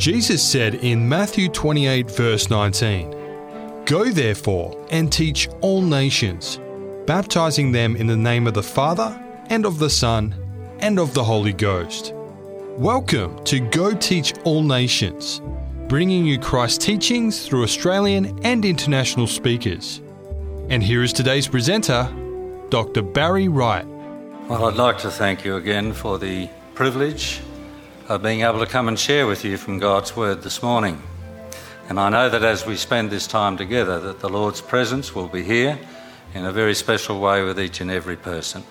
Jesus said in Matthew 28 verse 19, "Go therefore and teach all nations, baptizing them in the name of the Father and of the Son and of the Holy Ghost." Welcome to Go Teach All Nations, bringing you Christ's teachings through Australian and international speakers. And here is today's presenter, Dr. Barry Wright. Well, I'd like to thank you again for the privilege of being able to come and share with you from God's Word this morning. And I know that as we spend this time together, that the Lord's presence will be here in a very special way with each and every person.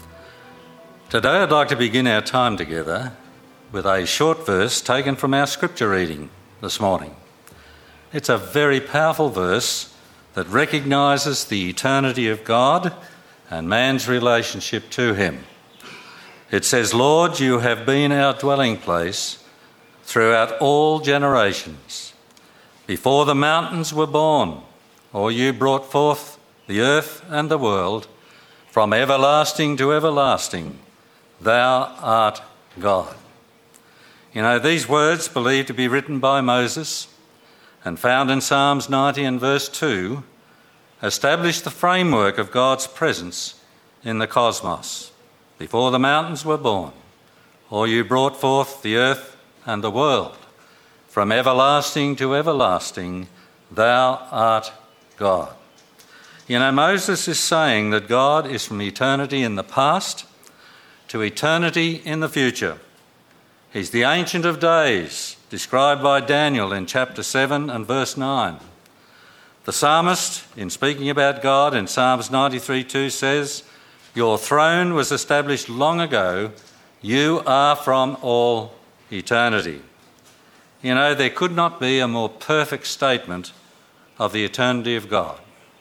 Today I'd like to begin our time together with a short verse taken from our scripture reading this morning. It's a very powerful verse that recognises the eternity of God and man's relationship to him. It says, "Lord, you have been our dwelling place throughout all generations. Before the mountains were born, or you brought forth the earth and the world, from everlasting to everlasting, thou art God." You know, these words, believed to be written by Moses and found in Psalms 90 and verse 2, establish the framework of God's presence in the cosmos. Before the mountains were born, or you brought forth the earth and the world, from everlasting to everlasting, thou art God. You know, Moses is saying that God is from eternity in the past to eternity in the future. He's the Ancient of Days, described by Daniel in chapter 7 and verse 9. The psalmist, in speaking about God in Psalms 93:2, says, "Your throne was established long ago. You are from all eternity." You know, there could not be a more perfect statement of the eternity of God.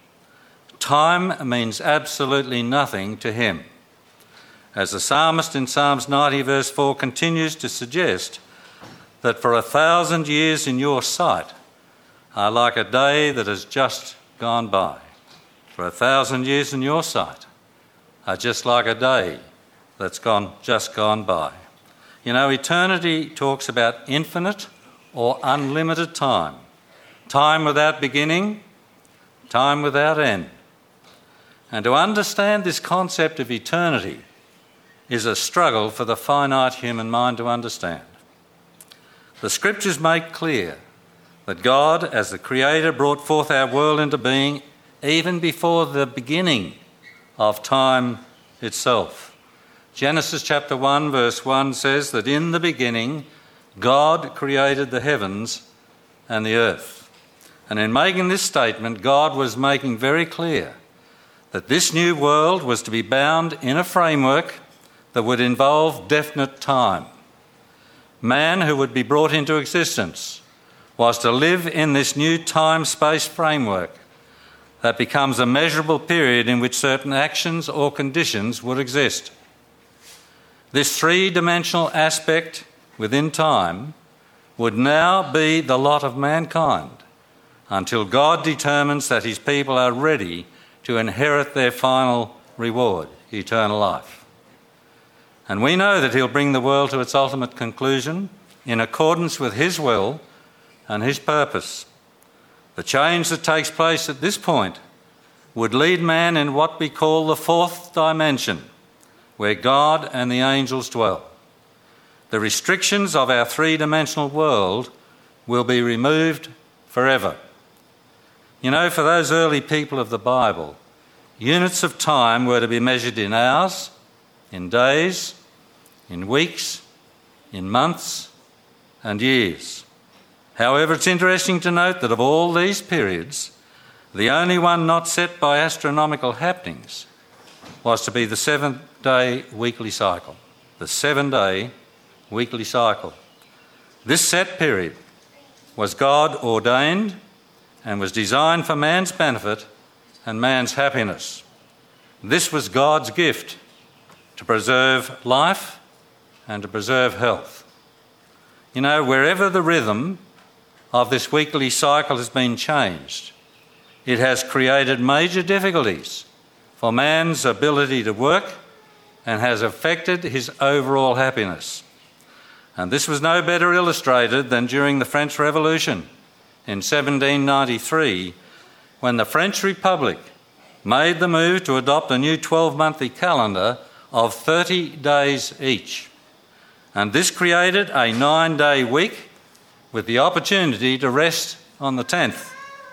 Time means absolutely nothing to him. As the psalmist in Psalms 90 verse 4 continues to suggest that for 1,000 years in your sight are like a day that has just gone by. For 1,000 years in your sight are just like a day that's just gone by. You know, eternity talks about infinite or unlimited time. Time without beginning, time without end. And to understand this concept of eternity is a struggle for the finite human mind to understand. The scriptures make clear that God, as the Creator, brought forth our world into being even before the beginning of time itself. Genesis chapter 1 verse 1 says that in the beginning God created the heavens and the earth. And in making this statement, God was making very clear that this new world was to be bound in a framework that would involve definite time. Man who would be brought into existence was to live in this new time-space framework that becomes a measurable period in which certain actions or conditions would exist. This three-dimensional aspect within time would now be the lot of mankind until God determines that his people are ready to inherit their final reward, eternal life. And we know that he'll bring the world to its ultimate conclusion in accordance with his will and his purpose. The change that takes place at this point would lead man in what we call the fourth dimension, where God and the angels dwell. The restrictions of our three-dimensional world will be removed forever. You know, for those early people of the Bible, units of time were to be measured in hours, in days, in weeks, in months, and years. However, it's interesting to note that of all these periods, the only one not set by astronomical happenings was to be the 7-day weekly cycle. The 7-day weekly cycle. This set period was God ordained and was designed for man's benefit and man's happiness. This was God's gift to preserve life and to preserve health. You know, wherever the rhythm of this weekly cycle has been changed, it has created major difficulties for man's ability to work and has affected his overall happiness. And this was no better illustrated than during the French Revolution in 1793, when the French Republic made the move to adopt a new 12-monthly calendar of 30 days each. And this created a 9-day week with the opportunity to rest on the 10th.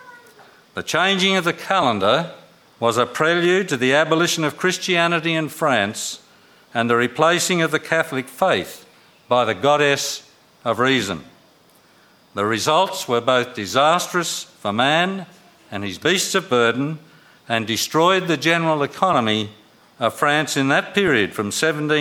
The changing of the calendar was a prelude to the abolition of Christianity in France and the replacing of the Catholic faith by the goddess of reason. The results were both disastrous for man and his beasts of burden, and destroyed the general economy of France in that period from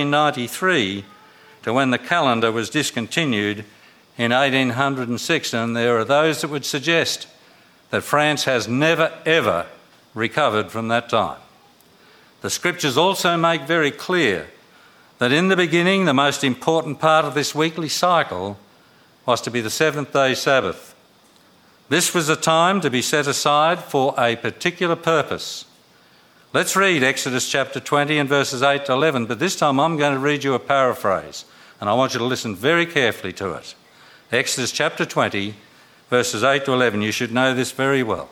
1793 to when the calendar was discontinued in 1806. And there are those that would suggest that France has never ever recovered from that time. The scriptures also make very clear that in the beginning the most important part of this weekly cycle was to be the seventh-day Sabbath. This was a time to be set aside for a particular purpose. Let's read Exodus chapter 20 and verses 8 to 11, but this time I'm going to read you a paraphrase, and I want you to listen very carefully to it. Exodus chapter 20, verses 8 to 11. You should know this very well.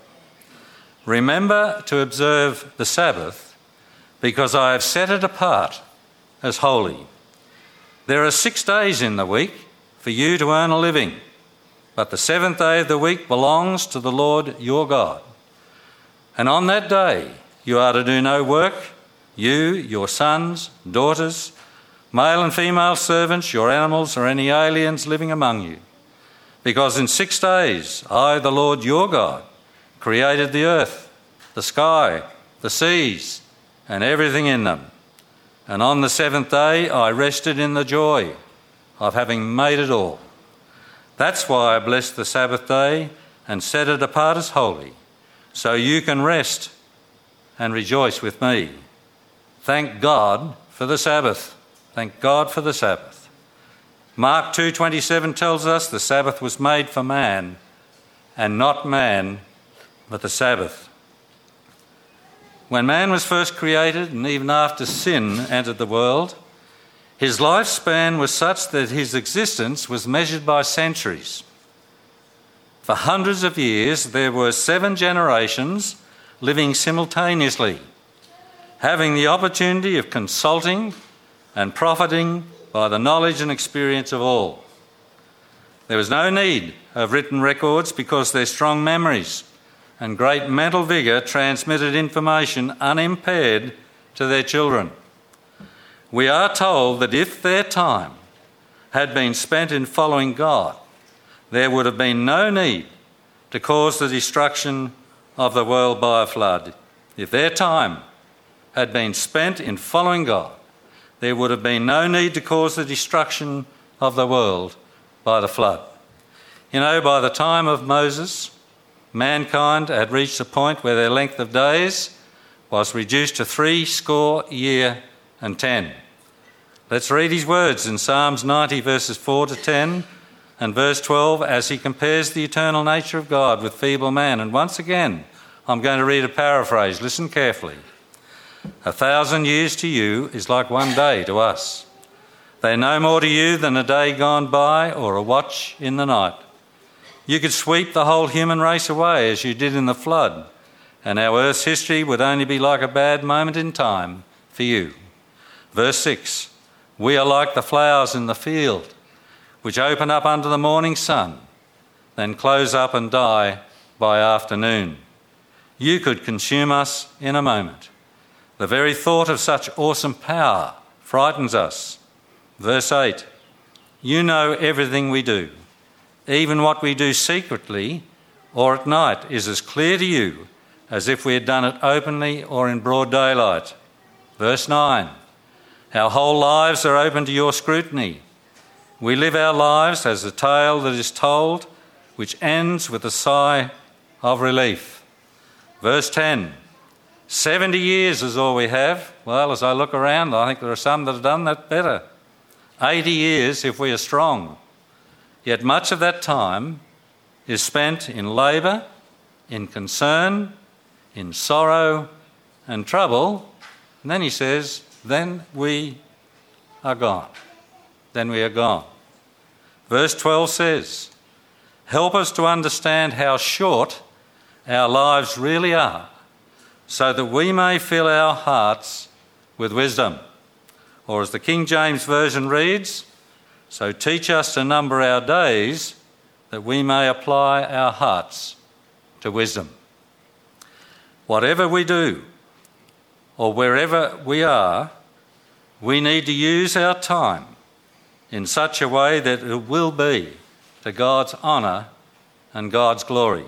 Remember to observe the Sabbath, because I have set it apart as holy. There are 6 days in the week for you to earn a living, but the seventh day of the week belongs to the Lord your God. And on that day you are to do no work, you, your sons, daughters, male and female servants, your animals, or any aliens living among you. Because in 6 days I, the Lord your God, created the earth, the sky, the seas, and everything in them. And on the seventh day I rested in the joy of having made it all. That's why I blessed the Sabbath day and set it apart as holy, so you can rest and rejoice with me. Thank God for the Sabbath. Thank God for the Sabbath. Mark 2:27 tells us the Sabbath was made for man, and not man, but the Sabbath. When man was first created, and even after sin entered the world, his lifespan was such that his existence was measured by centuries. For hundreds of years, there were 7 generations living simultaneously, having the opportunity of consulting and profiting by the knowledge and experience of all. There was no need of written records because their strong memories and great mental vigour transmitted information unimpaired to their children. We are told that if their time had been spent in following God, there would have been no need to cause the destruction of the world by a flood. If their time had been spent in following God, there would have been no need to cause the destruction of the world by the flood. You know, by the time of Moses, mankind had reached a point where their length of days was reduced to 70 and 10. Let's read his words in Psalms 90 verses 4 to 10 and verse 12 as he compares the eternal nature of God with feeble man. And once again, I'm going to read a paraphrase. Listen carefully. 1,000 years to you is like one day to us. They are no more to you than a day gone by or a watch in the night. You could sweep the whole human race away as you did in the flood, and our earth's history would only be like a bad moment in time for you. Verse 6, we are like the flowers in the field, which open up under the morning sun, then close up and die by afternoon. You could consume us in a moment. The very thought of such awesome power frightens us. Verse 8, you know everything we do. Even what we do secretly or at night is as clear to you as if we had done it openly or in broad daylight. Verse 9, our whole lives are open to your scrutiny. We live our lives as a tale that is told, which ends with a sigh of relief. Verse 10, 70 years is all we have. Well, as I look around, I think there are some that have done that better. 80 years if we are strong. Yet much of that time is spent in labour, in concern, in sorrow and trouble. And then he says, then we are gone. Then we are gone. Verse 12 says, "Help us to understand how short our lives really are, so that we may fill our hearts with wisdom." Or as the King James Version reads, "So teach us to number our days, that we may apply our hearts to wisdom." Whatever we do, or wherever we are, we need to use our time in such a way that it will be to God's honour and God's glory.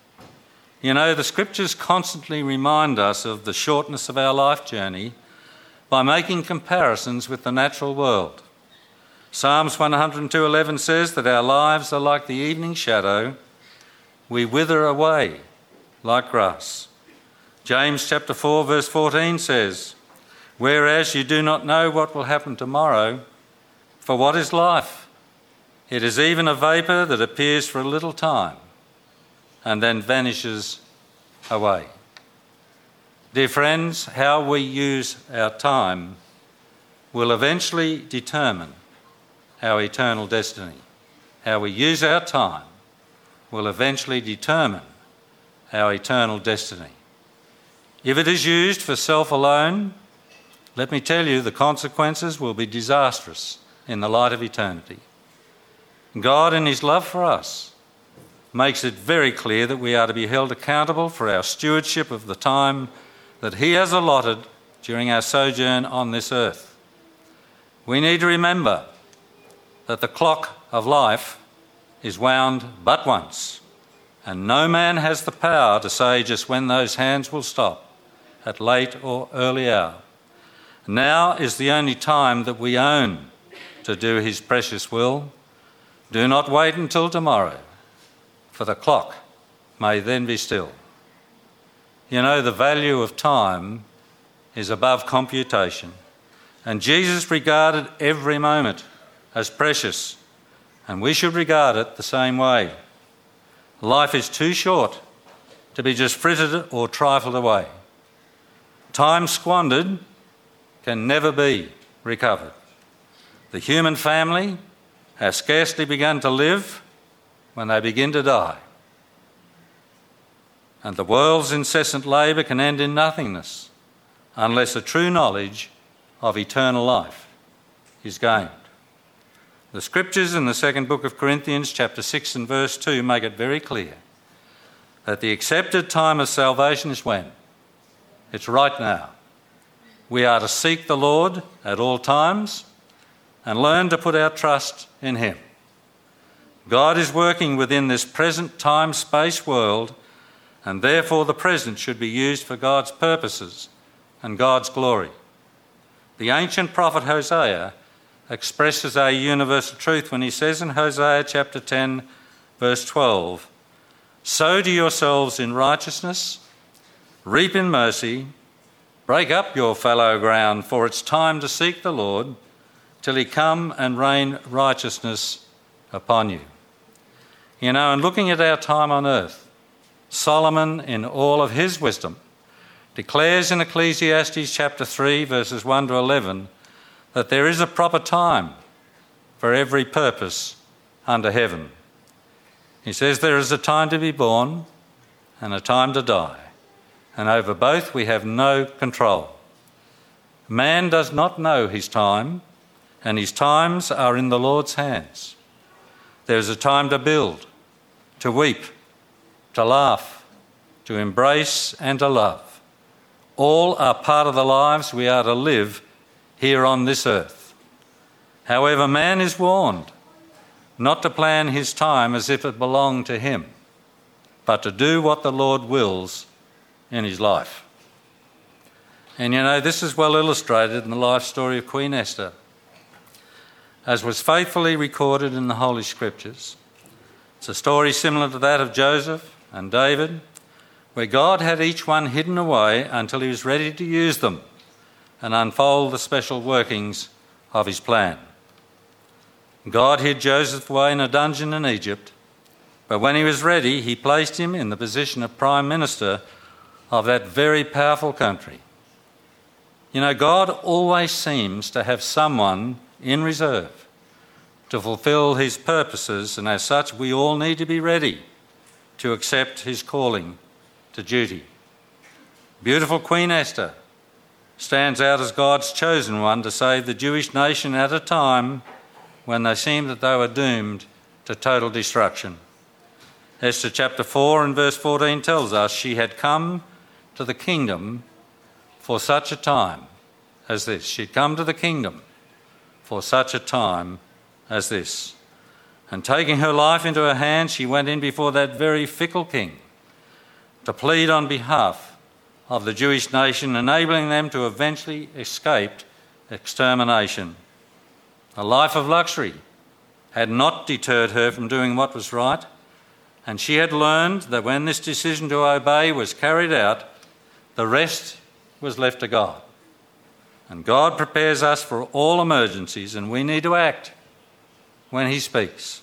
You know, the Scriptures constantly remind us of the shortness of our life journey by making comparisons with the natural world. Psalms 102:11 says that our lives are like the evening shadow. We wither away like grass. James chapter 4 verse 14 says, "Whereas you do not know what will happen tomorrow, for what is life? It is even a vapour that appears for a little time and then vanishes away." Dear friends, how we use our time will eventually determine our eternal destiny. How we use our time will eventually determine our eternal destiny. If it is used for self alone, let me tell you, the consequences will be disastrous in the light of eternity. God, in his love for us, makes it very clear that we are to be held accountable for our stewardship of the time that he has allotted during our sojourn on this earth. We need to remember that the clock of life is wound but once, and no man has the power to say just when those hands will stop, at late or early hour. Now is the only time that we own to do his precious will. Do not wait until tomorrow, for the clock may then be still. You know, the value of time is above computation, and Jesus regarded every moment as precious, and we should regard it the same way. Life is too short to be just frittered or trifled away. Time squandered can never be recovered. The human family has scarcely begun to live when they begin to die. And the world's incessant labour can end in nothingness unless a true knowledge of eternal life is gained. The Scriptures in the second book of Corinthians, chapter 6 and verse 2, make it very clear that the accepted time of salvation is when? It's right now. We are to seek the Lord at all times and learn to put our trust in him. God is working within this present time-space world, and therefore the present should be used for God's purposes and God's glory. The ancient prophet Hosea expresses a universal truth when he says in Hosea chapter 10, verse 12, "Sow to yourselves in righteousness, reap in mercy, break up your fallow ground, for it's time to seek the Lord till he come and rain righteousness upon you." You know, and looking at our time on earth, Solomon, in all of his wisdom, declares in Ecclesiastes chapter 3, verses 1 to 11, that there is a proper time for every purpose under heaven. He says there is a time to be born and a time to die, and over both we have no control. Man does not know his time, and his times are in the Lord's hands. There is a time to build, to weep, to laugh, to embrace and to love. All are part of the lives we are to live here on this earth. However, man is warned not to plan his time as if it belonged to him, but to do what the Lord wills in his life. And you know, this is well illustrated in the life story of Queen Esther, as was faithfully recorded in the Holy Scriptures. It's a story similar to that of Joseph and David, where God had each one hidden away until he was ready to use them and unfold the special workings of his plan. God hid Joseph away in a dungeon in Egypt, but when he was ready, he placed him in the position of Prime Minister of that very powerful country. You know, God always seems to have someone in reserve to fulfil his purposes, and as such we all need to be ready to accept his calling to duty. Beautiful Queen Esther stands out as God's chosen one to save the Jewish nation at a time when they seemed that they were doomed to total destruction. Esther chapter 4 and verse 14 tells us she had come to the kingdom for such a time as this. She'd come to the kingdom for such a time as this. And taking her life into her hands, she went in before that very fickle king to plead on behalf of the Jewish nation, enabling them to eventually escape extermination. A life of luxury had not deterred her from doing what was right, and she had learned that when this decision to obey was carried out, the rest was left to God. And God prepares us for all emergencies, and we need to act when he speaks.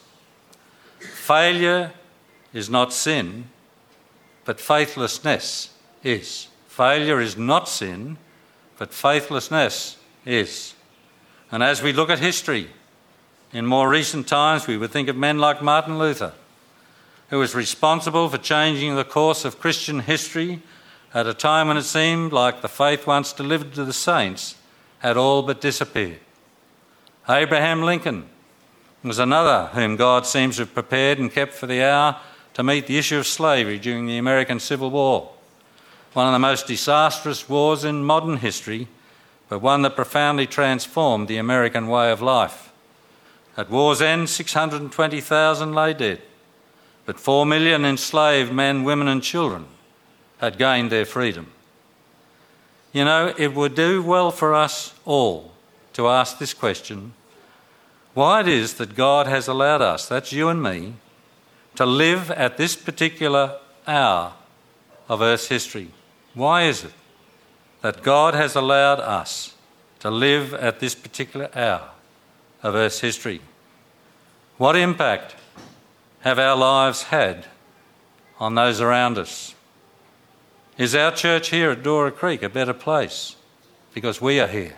Failure is not sin, but faithlessness is. Failure is not sin, but faithlessness is. And as we look at history, in more recent times, we would think of men like Martin Luther, who was responsible for changing the course of Christian history at a time when it seemed like the faith once delivered to the saints had all but disappeared. Abraham Lincoln was another whom God seems to have prepared and kept for the hour to meet the issue of slavery during the American Civil War, one of the most disastrous wars in modern history, but one that profoundly transformed the American way of life. At war's end, 620,000 lay dead, but 4 million enslaved men, women and children had gained their freedom. You know, it would do well for us all to ask this question: why it is that God has allowed us, that's you and me, to live at this particular hour of Earth's history? Why is it that God has allowed us to live at this particular hour of Earth's history? What impact have our lives had on those around us? Is our church here at Dora Creek a better place because we are here?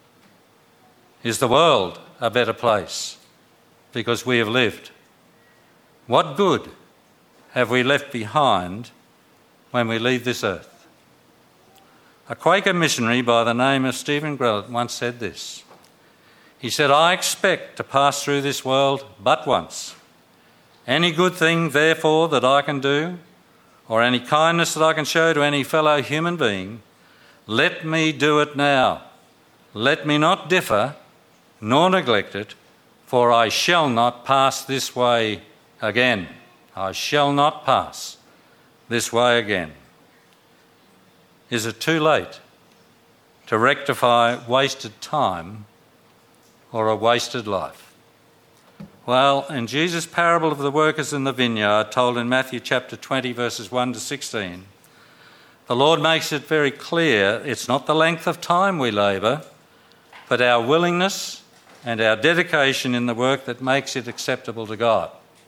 Is the world a better place because we have lived? What good have we left behind when we leave this earth? A Quaker missionary by the name of Stephen Grellett once said this. He said, "I expect to pass through this world but once. Any good thing, therefore, that I can do, or any kindness that I can show to any fellow human being, let me do it now. Let me not differ, nor neglect it, for I shall not pass this way again." I shall not pass this way again. Is it too late to rectify wasted time or a wasted life? Well, in Jesus' parable of the workers in the vineyard, told in Matthew chapter 20, verses 1 to 16, the Lord makes it very clear it's not the length of time we labour, but our willingness and our dedication in the work that makes it acceptable to God.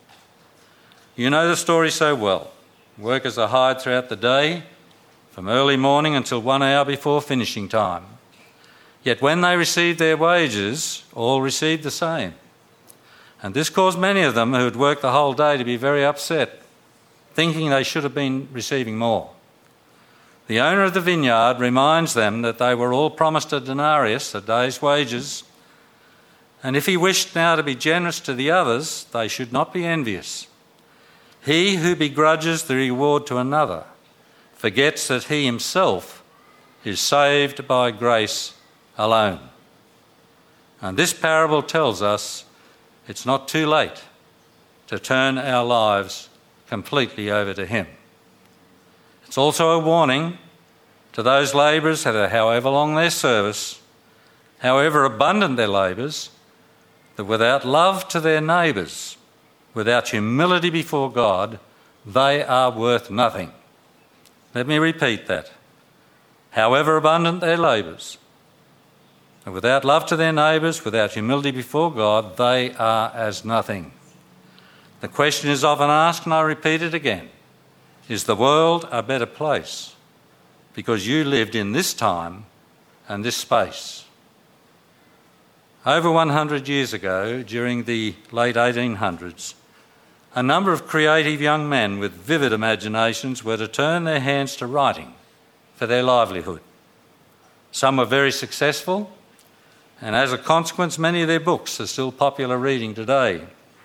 You know the story so well. Workers are hired throughout the day, from early morning until 1 hour before finishing time. Yet when they received their wages, all received the same. And this caused many of them who had worked the whole day to be very upset, thinking they should have been receiving more. The owner of the vineyard reminds them that they were all promised a denarius, a day's wages, and if he wished now to be generous to the others, they should not be envious. He who begrudges the reward to another forgets that he himself is saved by grace alone. And this parable tells us it's not too late to turn our lives completely over to him. It's also a warning to those labourers that however long their service, however abundant their labours, that without love to their neighbours, without humility before God, they are worth nothing. Let me repeat that. However abundant their labours, and without love to their neighbours, without humility before God, they are as nothing. The question is often asked, and I repeat it again, is the world a better place because you lived in this time and this space? Over 100 years ago, during the late 1800s, a number of creative young men with vivid imaginations were to turn their hands to writing for their livelihood. Some were very successful, and as a consequence, many of their books are still popular reading today.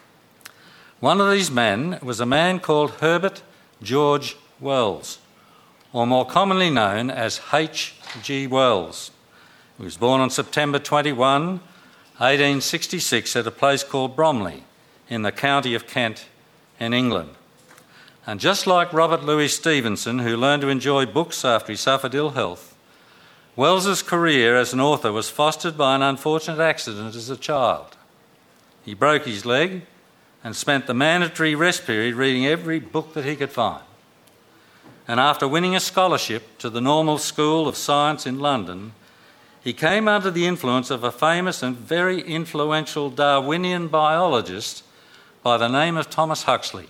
One of these men was a man called Herbert George Wells, or more commonly known as H.G. Wells. He was born on September 21, 1866 at a place called Bromley in the county of Kent in England. And just like Robert Louis Stevenson, who learned to enjoy books after he suffered ill health, Wells's career as an author was fostered by an unfortunate accident as a child. He broke his leg and spent the mandatory rest period reading every book that he could find. And after winning a scholarship to the Normal School of Science in London, he came under the influence of a famous and very influential Darwinian biologist by the name of Thomas Huxley.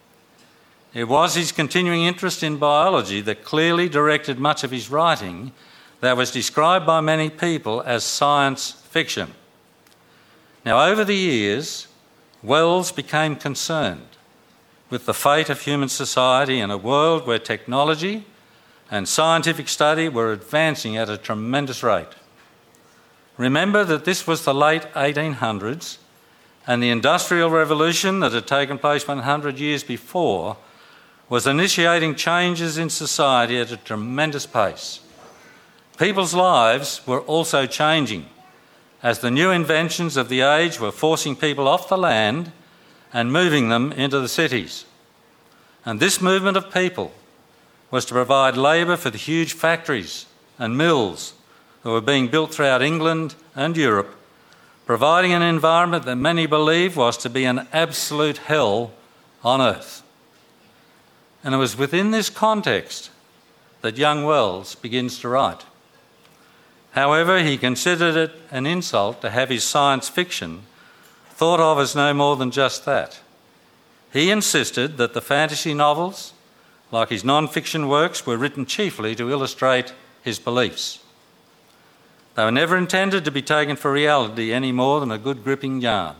It was his continuing interest in biology that clearly directed much of his writing that was described by many people as science fiction. Now, over the years, Wells became concerned with the fate of human society in a world where technology and scientific study were advancing at a tremendous rate. Remember that this was the late 1800s, and the Industrial Revolution that had taken place 100 years before was initiating changes in society at a tremendous pace. People's lives were also changing as the new inventions of the age were forcing people off the land and moving them into the cities. And this movement of people was to provide labour for the huge factories and mills that were being built throughout England and Europe, providing an environment that many believed was to be an absolute hell on earth. And it was within this context that young Wells begins to write. However, he considered it an insult to have his science fiction thought of as no more than just that. He insisted that the fantasy novels, like his non-fiction works, were written chiefly to illustrate his beliefs. They were never intended to be taken for reality any more than a good gripping yarn.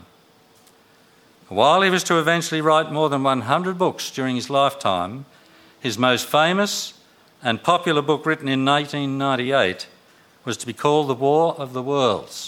While he was to eventually write more than 100 books during his lifetime, his most famous and popular book, written in 1898, was to be called The War of the Worlds.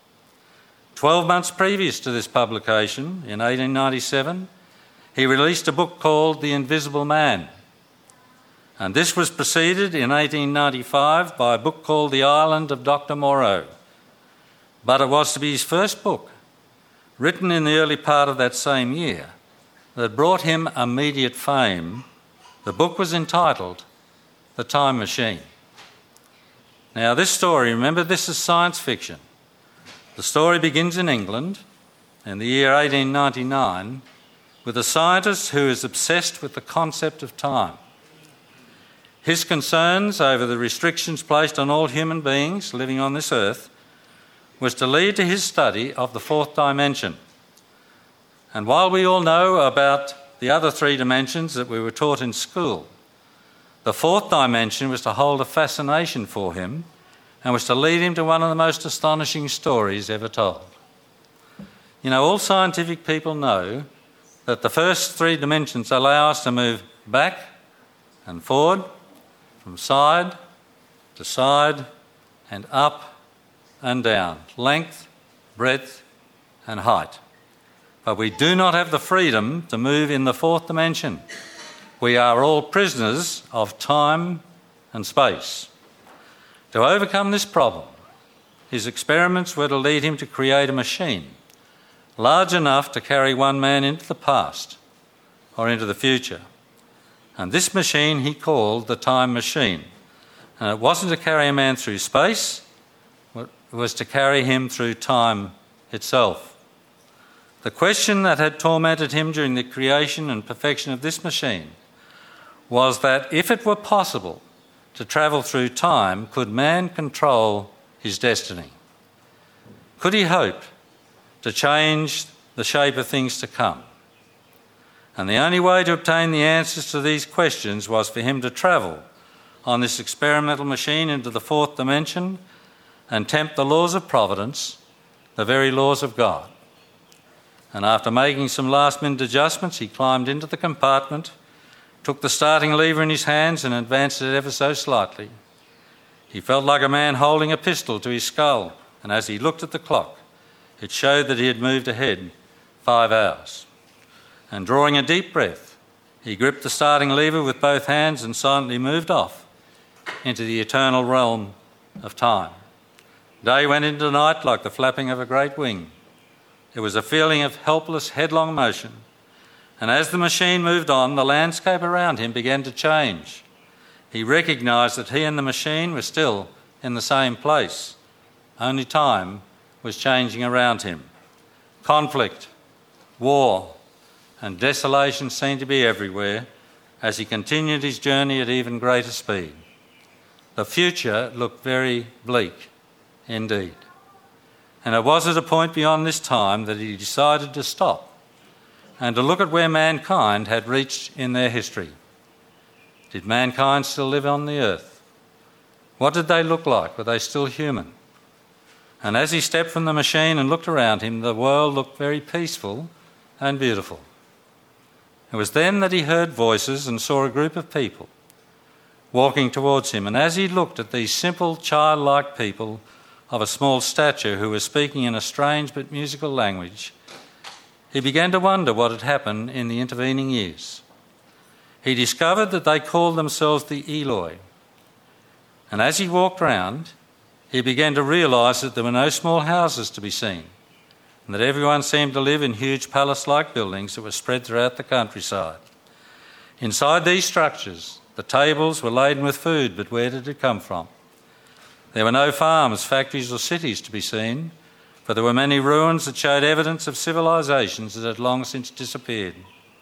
12 months previous to this publication, in 1897, he released a book called The Invisible Man. And this was preceded in 1895 by a book called The Island of Dr. Moreau. But it was to be his first book, written in the early part of that same year, that brought him immediate fame. The book was entitled The Time Machine. Now, this story, remember, this is science fiction. The story begins in England in the year 1899 with a scientist who is obsessed with the concept of time. His concerns over the restrictions placed on all human beings living on this earth was to lead to his study of the fourth dimension. And while we all know about the other three dimensions that we were taught in school, the fourth dimension was to hold a fascination for him and was to lead him to one of the most astonishing stories ever told. You know, all scientific people know that the first three dimensions allow us to move back and forward, from side to side, and up and down, length, breadth, and height. But we do not have the freedom to move in the fourth dimension. We are all prisoners of time and space. To overcome this problem, his experiments were to lead him to create a machine large enough to carry one man into the past or into the future. And this machine he called the Time Machine. And it wasn't to carry a man through space, it was to carry him through time itself. The question that had tormented him during the creation and perfection of this machine was that if it were possible to travel through time, could man control his destiny? Could he hope to change the shape of things to come? And the only way to obtain the answers to these questions was for him to travel on this experimental machine into the fourth dimension and tempt the laws of providence the very laws of God. And after making some last-minute adjustments, he climbed into the compartment, took the starting lever in his hands and advanced it ever so slightly. He felt like a man holding a pistol to his skull, and as he looked at the clock, it showed that he had moved ahead 5 hours. And drawing a deep breath, he gripped the starting lever with both hands and silently moved off into the eternal realm of time. Day went into night like the flapping of a great wing. It was a feeling of helpless, headlong motion. And as the machine moved on, the landscape around him began to change. He recognised that he and the machine were still in the same place. Only time was changing around him. Conflict, war, and desolation seemed to be everywhere as he continued his journey at even greater speed. The future looked very bleak indeed. And it was at a point beyond this time that he decided to stop and to look at where mankind had reached in their history. Did mankind still live on the earth? What did they look like? Were they still human? And as he stepped from the machine and looked around him, the world looked very peaceful and beautiful. It was then that he heard voices and saw a group of people walking towards him. And as he looked at these simple, childlike people of a small stature who were speaking in a strange but musical language, he began to wonder what had happened in the intervening years. He discovered that they called themselves the Eloi. And as he walked round, he began to realise that there were no small houses to be seen, and that everyone seemed to live in huge palace-like buildings that were spread throughout the countryside. Inside these structures, the tables were laden with food, but where did it come from? There were no farms, factories or cities to be seen, for there were many ruins that showed evidence of civilisations that had long since disappeared.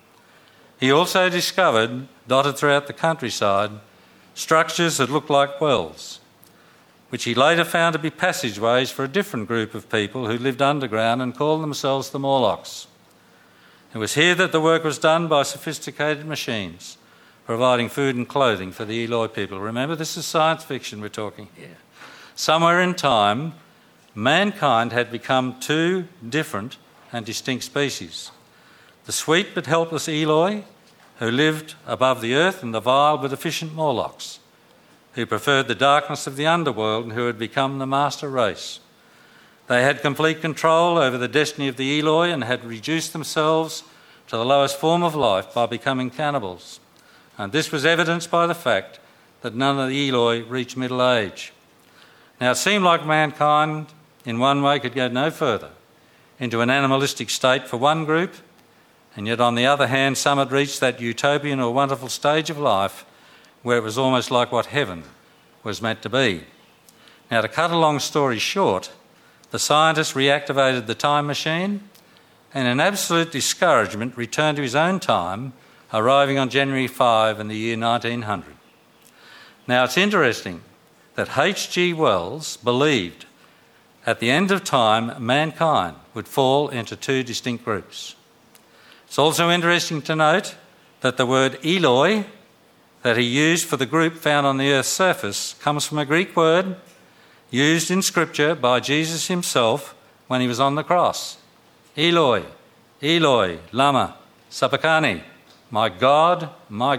He also discovered, dotted throughout the countryside, structures that looked like wells, which he later found to be passageways for a different group of people who lived underground and called themselves the Morlocks. It was here that the work was done by sophisticated machines, providing food and clothing for the Eloi people. Remember, this is science fiction we're talking here. Somewhere in time, mankind had become two different and distinct species. The sweet but helpless Eloi, who lived above the earth, and the vile but efficient Morlocks, who preferred the darkness of the underworld and who had become the master race. They had complete control over the destiny of the Eloi and had reduced themselves to the lowest form of life by becoming cannibals. And this was evidenced by the fact that none of the Eloi reached middle age. Now, it seemed like mankind, in one way, could go no further into an animalistic state for one group, and yet, on the other hand, some had reached that utopian or wonderful stage of life where it was almost like what heaven was meant to be. Now, to cut a long story short, the scientist reactivated the time machine and, in absolute discouragement, returned to his own time, arriving on January 5 in the year 1900. Now, it's interesting that H.G. Wells believed at the end of time mankind would fall into two distinct groups. It's also interesting to note that the word Eloi that he used for the group found on the earth's surface comes from a Greek word used in Scripture by Jesus himself when he was on the cross. Eloi, Eloi, lama sabachthani. My God,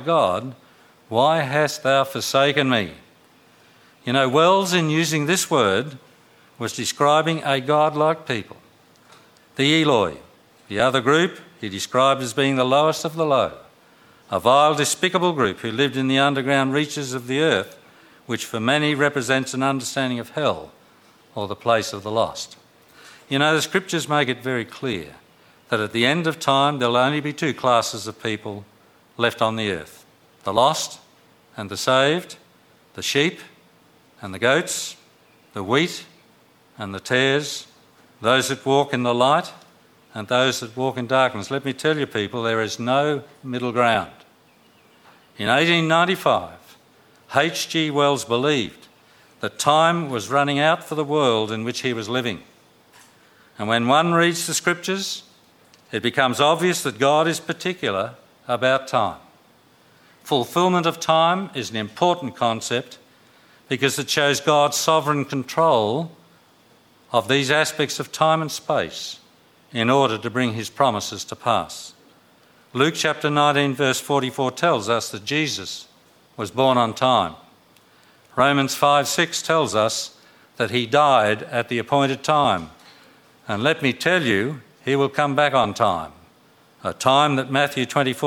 why hast thou forsaken me? You know, Wells, in using this word, was describing a godlike people. The Eloi, the other group, he described as being the lowest of the low, a vile, despicable group who lived in the underground reaches of the earth, which for many represents an understanding of hell or the place of the lost. You know, the Scriptures make it very clear that at the end of time there'll only be two classes of people left on the earth: the lost and the saved, the sheep and the goats, the wheat and the tares, those that walk in the light and those that walk in darkness. Let me tell you, people, there is no middle ground. In 1895, H.G. Wells believed that time was running out for the world in which he was living. And when one reads the Scriptures, it becomes obvious that God is particular about time. Fulfilment of time is an important concept because it shows God's sovereign control of these aspects of time and space in order to bring his promises to pass. Luke chapter 19 verse 44 tells us that Jesus was born on time. Romans 5:6 tells us that he died at the appointed time. And let me tell you, he will come back on time, a time that Matthew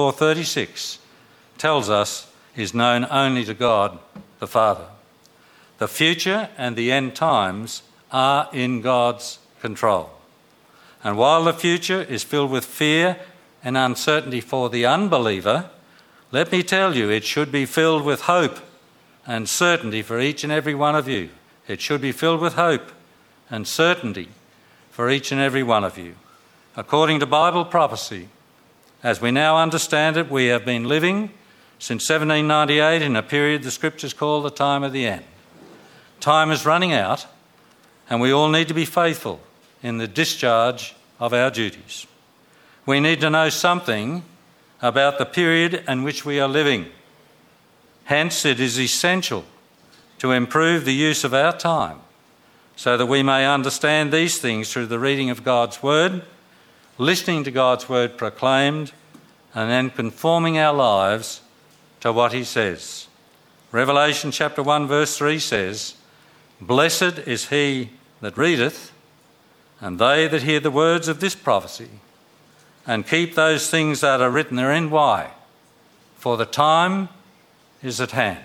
24:36 tells us is known only to God the Father. The future and the end times are in God's control. And while the future is filled with fear and uncertainty for the unbeliever, let me tell you, it should be filled with hope and certainty for each and every one of you. It should be filled with hope and certainty for each and every one of you. According to Bible prophecy, as we now understand it, we have been living since 1798 in a period the Scriptures call the time of the end. Time is running out, and we all need to be faithful in the discharge of our duties. We need to know something about the period in which we are living. Hence, it is essential to improve the use of our time so that we may understand these things through the reading of God's Word, listening to God's Word proclaimed, and then conforming our lives to what he says. Revelation chapter 1 verse 3 says, "Blessed is he that readeth, and they that hear the words of this prophecy, and keep those things that are written therein." Why? For the time is at hand.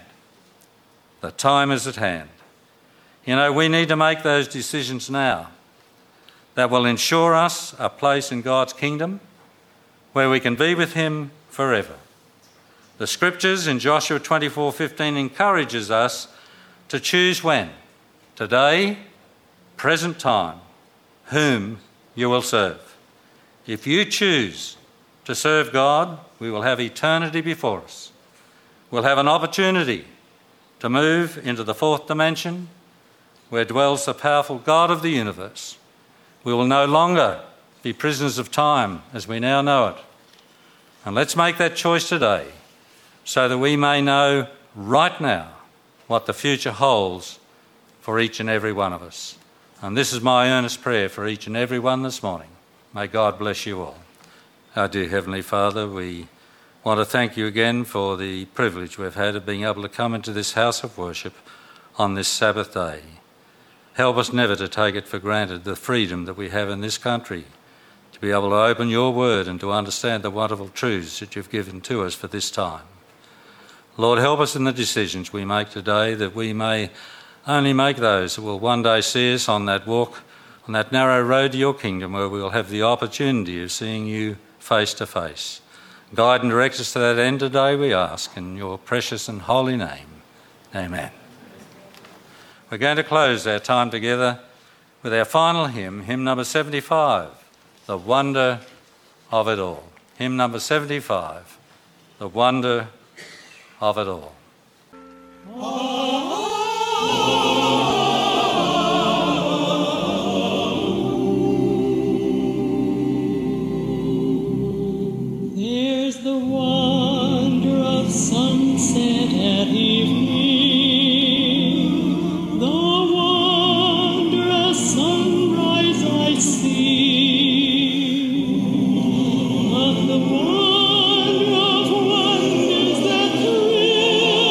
The time is at hand. You know, we need to make those decisions now that will ensure us a place in God's kingdom where we can be with him forever. The Scriptures in Joshua 24:15 encourages us to choose when? Today, present time, whom you will serve. If you choose to serve God, we will have eternity before us. We'll have an opportunity to move into the fourth dimension where dwells the powerful God of the universe. We will no longer be prisoners of time as we now know it. And let's make that choice today so that we may know right now what the future holds for each and every one of us. And this is my earnest prayer for each and every one this morning. May God bless you all. Our dear Heavenly Father, we want to thank you again for the privilege we've had of being able to come into this house of worship on this Sabbath day. Help us never to take it for granted, the freedom that we have in this country, to be able to open your word and to understand the wonderful truths that you've given to us for this time. Lord, help us in the decisions we make today, that we may only make those that will one day see us on that walk, on that narrow road to your kingdom, where we will have the opportunity of seeing you face to face. Guide and direct us to that end today, we ask, in your precious and holy name. Amen. We're going to close our time together with our final hymn, hymn number 75, The Wonder of It All. Hymn number 75, The Wonder of It All. There's the wonder of sunset at evening, the wonder of sunrise I see, but the wonder of wonders that thrill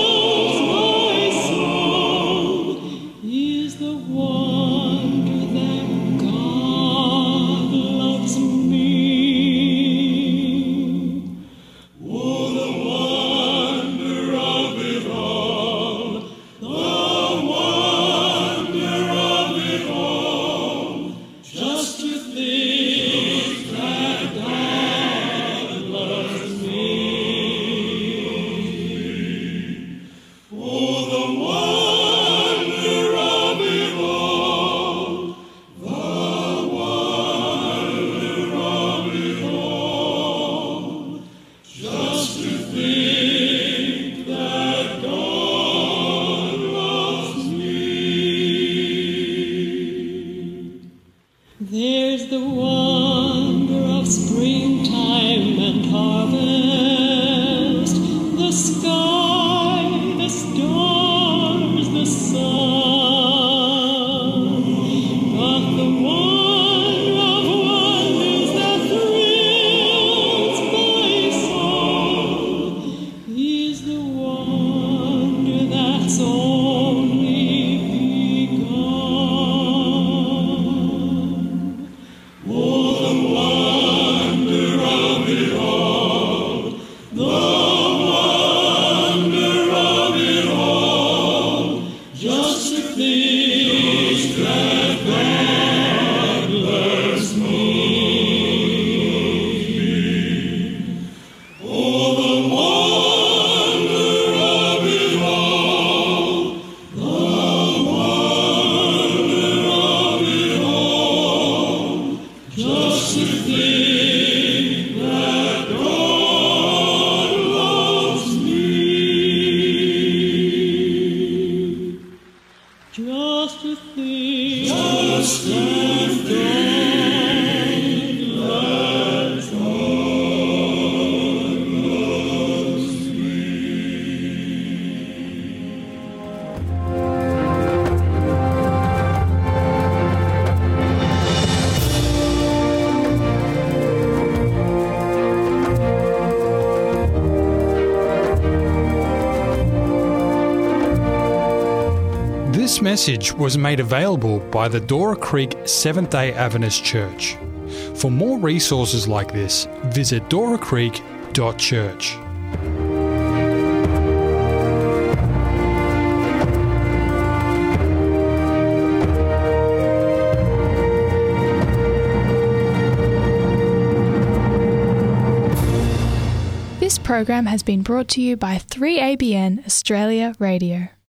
just let God, let God loves me. This message was made available by the Dora Creek Seventh-day Adventist Church. For more resources like this, visit doracreek.church. This program has been brought to you by 3ABN Australia Radio.